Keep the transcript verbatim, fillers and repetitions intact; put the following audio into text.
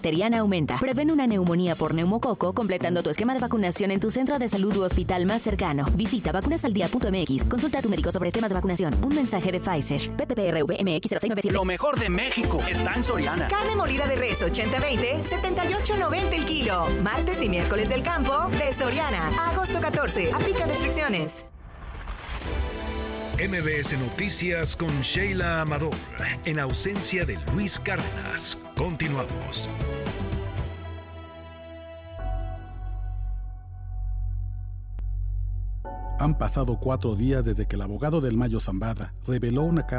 bacteriana aumenta. Prevén una neumonía por neumococo completando tu esquema de vacunación en tu centro de salud u hospital más cercano. Visita vacunasaldia punto m x. Consulta a tu médico sobre esquemas de vacunación. Un mensaje de Pfizer. P T P R V M X cero seis nueve siete. Lo mejor de México está en Soriana. Carne molida de res ochenta veinte, setenta y ocho noventa el kilo. Martes y miércoles del campo de Soriana. A agosto catorce. Aplica restricciones. M B S Noticias con Sheila Amador. En ausencia de Luis Cárdenas. Continuamos. Han pasado cuatro días desde que el abogado del Mayo Zambada reveló una carta